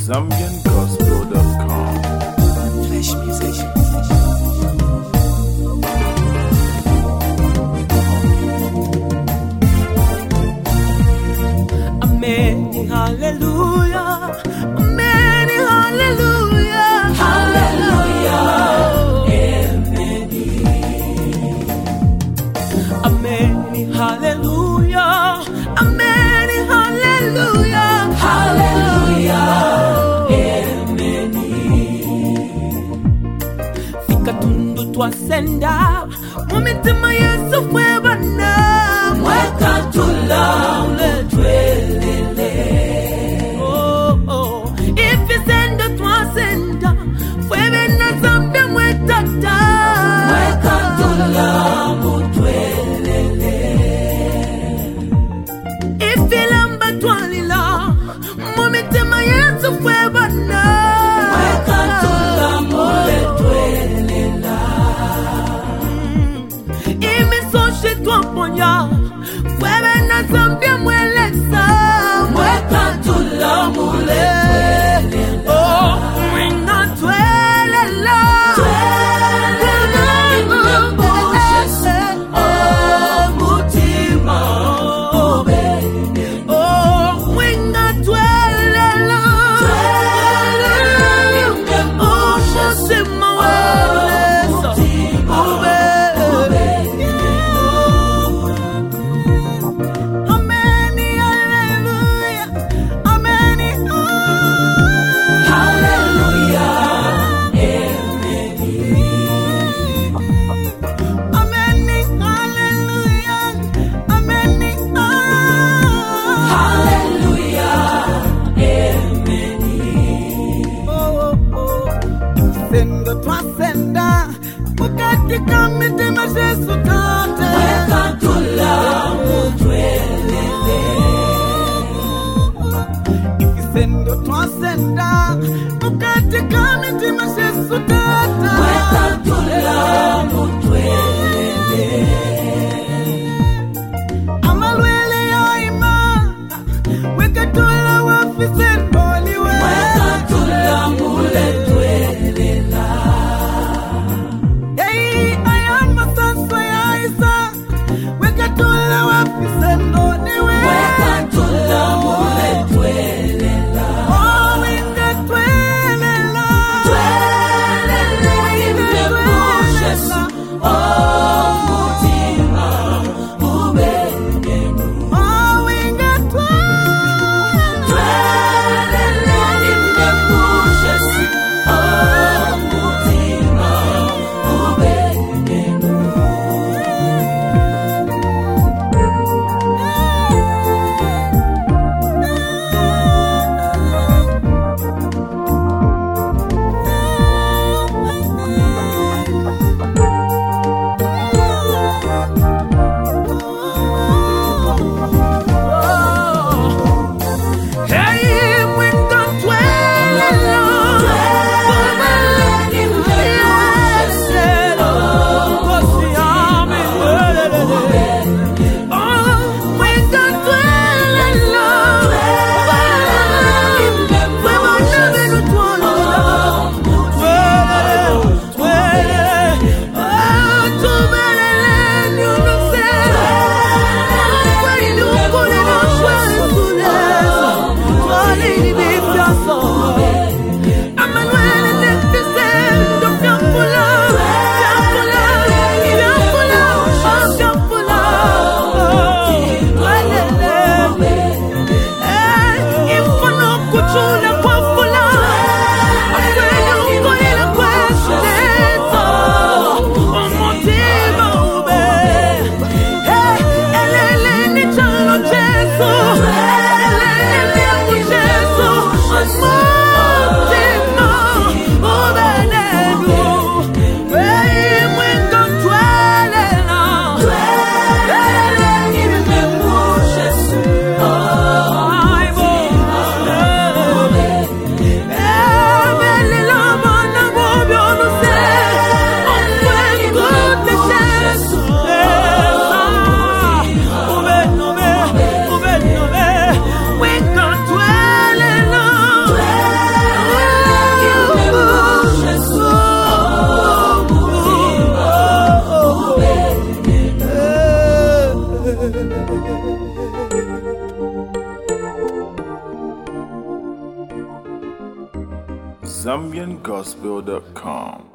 ZambianGospel.com. Flash music. Amen, hallelujah. Amen, hallelujah. Hallelujah. Amen, hallelujah. Amen, hallelujah. Hallelujah. Amen. Fika tundu twasenda mumitima Yesu fwebana Mweka tula mletwelele. ifisenda twasenda fwebena Zambia mwetata Mweka tula mletwelele. ifilamba twalila mumitima Yesu fwebana Mweka tula mletwelela. imisoshe twaponya fwebena Zambia mwelesa Mweka tula mletwelela. mwina twelela twasenda ukatika mitima Yesu tate Mweka tula mletwelele. ikisendo twasenda ukatika mitima Yesu tate Mweka tula mletwelele. amalwele yaima wekatula wafisendo liwe Mweka tula mletwelela. Hey, I am a son, I isa. Wekatula wafisendo liwe Mweka tula mletwelela. oh, wingatwelela Twelele imepusha mutima ubengenu. oh, wingatwelela Twelele ZambianGospel.com